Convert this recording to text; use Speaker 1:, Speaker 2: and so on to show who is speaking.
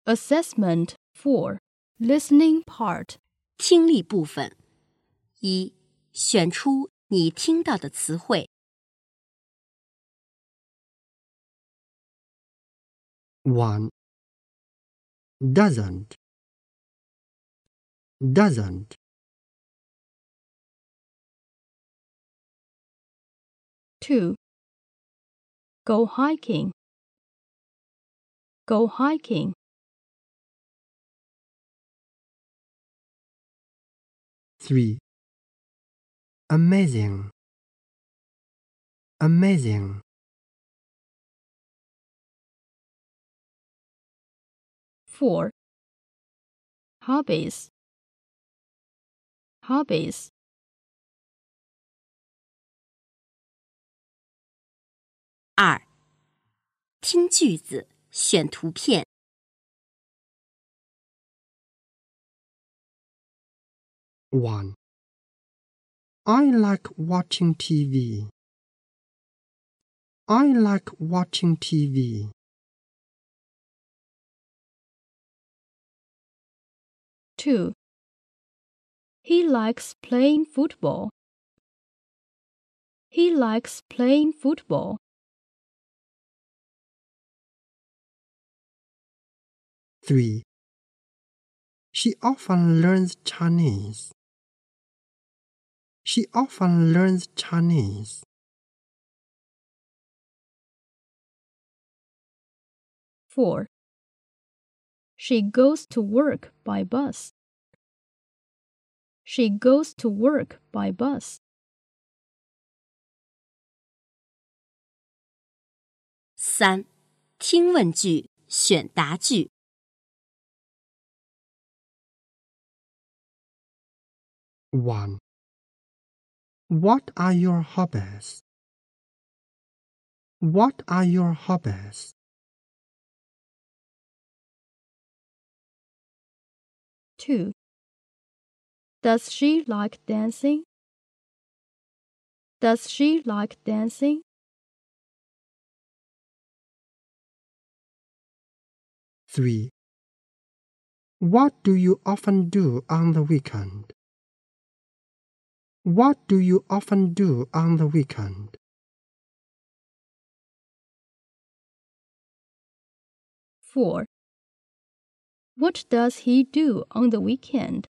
Speaker 1: Assessment 4. Listening part.
Speaker 2: 听力部分。一、选出你听到的词汇。
Speaker 3: 1. Doesn't.
Speaker 1: 2. Go hiking.
Speaker 3: 3. Amazing.
Speaker 1: 4. Hobbies.
Speaker 2: 2. 听句子，选图片。
Speaker 3: 1. I like watching TV.
Speaker 1: 2. He likes playing football.
Speaker 3: 3. She often learns Chinese.
Speaker 1: 4. She goes to work by bus.
Speaker 2: 3. 听问句，选答句。
Speaker 3: 1. What are your hobbies?
Speaker 1: 2. Does she like dancing?
Speaker 3: 3. What do you often do on the weekend?
Speaker 1: 4. What does he do on the weekend?